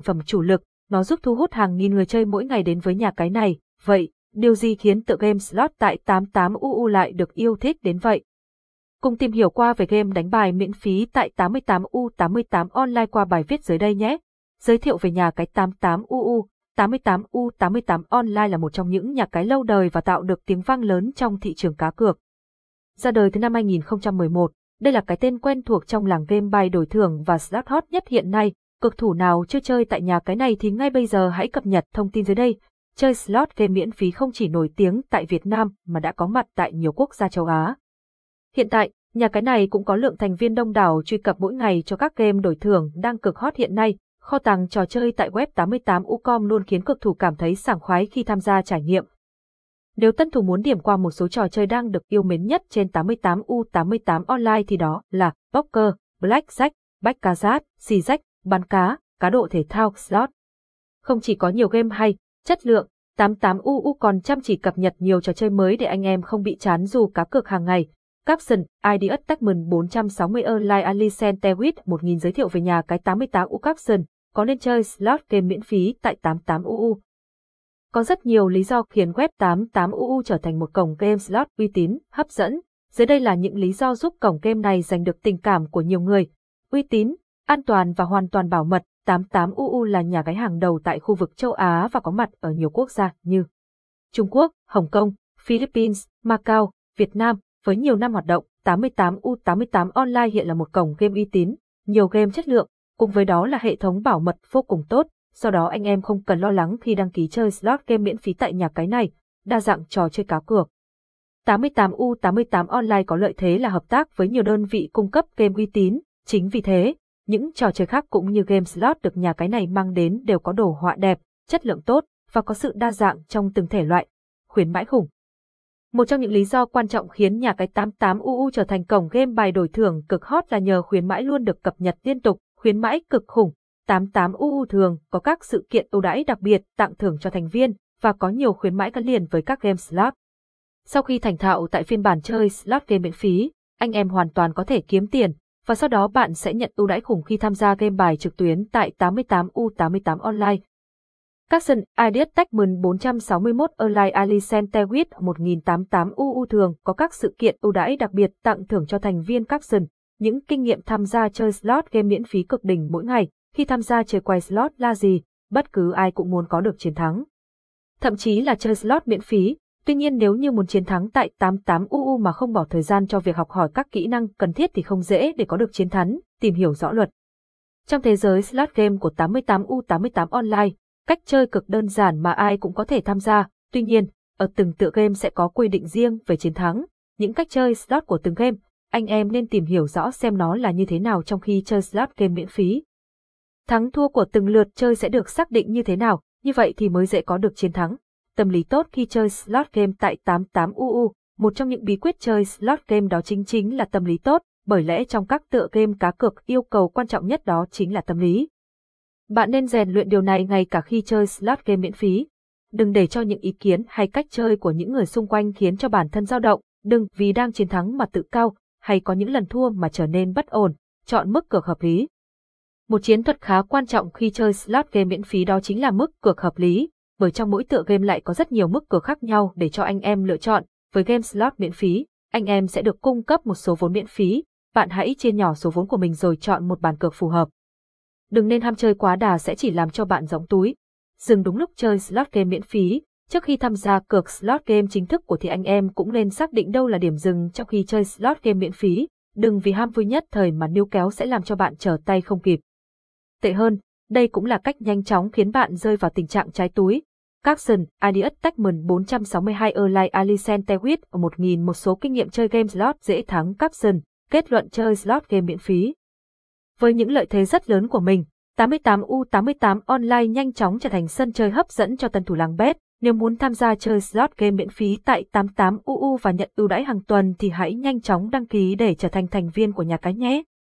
phẩm chủ lực, nó giúp thu hút hàng nghìn người chơi mỗi ngày đến với nhà cái này. Vậy, điều gì khiến tựa game slot tại 88UU lại được yêu thích đến vậy? Cùng tìm hiểu qua về game đánh bài miễn phí tại 88U88 Online qua bài viết dưới đây nhé. Giới thiệu về nhà cái 88UU. 88U88 Online là một trong những nhà cái lâu đời và tạo được tiếng vang lớn trong thị trường cá cược. Ra đời từ năm 2011, đây là cái tên quen thuộc trong làng game bài đổi thưởng và slot hot nhất hiện nay. Cực thủ nào chưa chơi tại nhà cái này thì ngay bây giờ hãy cập nhật thông tin dưới đây. Chơi slot game miễn phí không chỉ nổi tiếng tại Việt Nam mà đã có mặt tại nhiều quốc gia châu Á. Hiện tại, nhà cái này cũng có lượng thành viên đông đảo truy cập mỗi ngày cho các game đổi thưởng đang cực hot hiện nay. Kho tàng trò chơi tại web 88ucom luôn khiến cực thủ cảm thấy sảng khoái khi tham gia trải nghiệm. Nếu tân thủ muốn điểm qua một số trò chơi đang được yêu mến nhất trên 88U88 Online thì đó là poker, blackjack, baccarat, xì rách, bắn cá, cá độ thể thao, slot. Không chỉ có nhiều game hay, chất lượng, 88UU còn chăm chỉ cập nhật nhiều trò chơi mới để anh em không bị chán dù cá cược hàng ngày. Capson, ID Attachment 460 Online Alicent Tewit 1000 giới thiệu về nhà cái 88U Capson, có nên chơi slot game miễn phí tại 88UU. Có rất nhiều lý do khiến web 88UU trở thành một cổng game slot uy tín, hấp dẫn. Dưới đây là những lý do giúp cổng game này giành được tình cảm của nhiều người. Uy tín, an toàn và hoàn toàn bảo mật. 88UU là nhà cái hàng đầu tại khu vực châu Á và có mặt ở nhiều quốc gia như Trung Quốc, Hồng Kông, Philippines, Macau, Việt Nam. Với nhiều năm hoạt động, 88U88 Online hiện là một cổng game uy tín, nhiều game chất lượng, cùng với đó là hệ thống bảo mật vô cùng tốt, do đó anh em không cần lo lắng khi đăng ký chơi slot game miễn phí tại nhà cái này, đa dạng trò chơi cá cược. 88U88 Online có lợi thế là hợp tác với nhiều đơn vị cung cấp game uy tín, chính vì thế, những trò chơi khác cũng như game slot được nhà cái này mang đến đều có đồ họa đẹp, chất lượng tốt và có sự đa dạng trong từng thể loại. Khuyến mãi khủng. Một trong những lý do quan trọng khiến nhà cái 88UU trở thành cổng game bài đổi thưởng cực hot là nhờ khuyến mãi luôn được cập nhật liên tục, khuyến mãi cực khủng. 88UU thường có các sự kiện ưu đãi đặc biệt tặng thưởng cho thành viên và có nhiều khuyến mãi gắn liền với các game slot. Sau khi thành thạo tại phiên bản chơi slot game miễn phí, anh em hoàn toàn có thể kiếm tiền và sau đó bạn sẽ nhận ưu đãi khủng khi tham gia game bài trực tuyến tại 88U88 Online. Capson, ID Attachment 461 Online Alicent Tewit 1088UU thường có các sự kiện ưu đãi đặc biệt tặng thưởng cho thành viên Capson, những kinh nghiệm tham gia chơi slot game miễn phí cực đỉnh mỗi ngày. Khi tham gia chơi quay slot là gì, bất cứ ai cũng muốn có được chiến thắng. Thậm chí là chơi slot miễn phí, tuy nhiên nếu như muốn chiến thắng tại 88UU mà không bỏ thời gian cho việc học hỏi các kỹ năng cần thiết thì không dễ để có được chiến thắng, tìm hiểu rõ luật. Trong thế giới slot game của 88U88 Online, cách chơi cực đơn giản mà ai cũng có thể tham gia, tuy nhiên, ở từng tựa game sẽ có quy định riêng về chiến thắng, những cách chơi slot của từng game, anh em nên tìm hiểu rõ xem nó là như thế nào trong khi chơi slot game miễn phí. Thắng thua của từng lượt chơi sẽ được xác định như thế nào, như vậy thì mới dễ có được chiến thắng. Tâm lý tốt khi chơi slot game tại 88UU, một trong những bí quyết chơi slot game đó chính là tâm lý tốt, bởi lẽ trong các tựa game cá cược yêu cầu quan trọng nhất đó chính là tâm lý. Bạn nên rèn luyện điều này ngay cả khi chơi slot game miễn phí. Đừng để cho những ý kiến hay cách chơi của những người xung quanh khiến cho bản thân dao động, đừng vì đang chiến thắng mà tự cao, hay có những lần thua mà trở nên bất ổn, chọn mức cược hợp lý. Một chiến thuật khá quan trọng khi chơi slot game miễn phí đó chính là mức cược hợp lý, bởi trong mỗi tựa game lại có rất nhiều mức cược khác nhau để cho anh em lựa chọn. Với game slot miễn phí, anh em sẽ được cung cấp một số vốn miễn phí, bạn hãy chia nhỏ số vốn của mình rồi chọn một bàn cược phù hợp. Đừng nên ham chơi quá đà sẽ chỉ làm cho bạn rỗng túi. Dừng đúng lúc chơi slot game miễn phí, trước khi tham gia cược slot game chính thức của thì anh em cũng nên xác định đâu là điểm dừng trong khi chơi slot game miễn phí, đừng vì ham vui nhất thời mà níu kéo sẽ làm cho bạn trở tay không kịp. Tệ hơn, đây cũng là cách nhanh chóng khiến bạn rơi vào tình trạng cháy túi. Capson, ID Attachment 462 Online Alicent Tewit 1000 một số kinh nghiệm chơi game slot dễ thắng Capson, kết luận chơi slot game miễn phí. Với những lợi thế rất lớn của mình, 88U88 Online nhanh chóng trở thành sân chơi hấp dẫn cho tân thủ làng bet. Nếu muốn tham gia chơi slot game miễn phí tại 88UU và nhận ưu đãi hàng tuần thì hãy nhanh chóng đăng ký để trở thành thành viên của nhà cái nhé.